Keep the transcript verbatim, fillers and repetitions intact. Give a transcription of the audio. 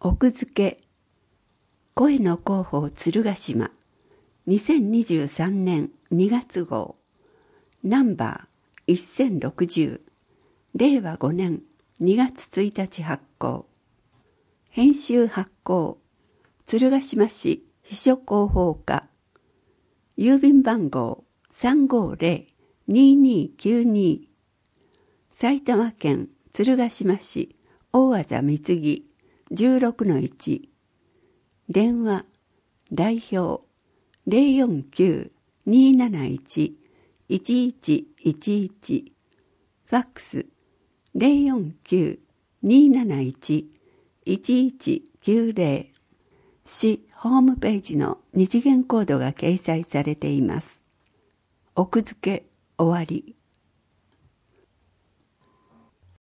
奥付け声の広報鶴ヶ島にせんにじゅうさんねんにがつ号ナンバーせんろくじゅうれいわごねんにがつついたち発行編集発行鶴ヶ島市秘書広報課郵便番号 さんごーぜろにーにーきゅうにー 埼玉県鶴ヶ島市大字三木 じゅうろくのいち 電話代表 ゼロよんきゅう にーなないち いちいちいちいち ファックス ゼロよんきゅう にーなないち いちいちきゅうぜろ 市ホームページの二次元コードが掲載されています。奥付け終わり。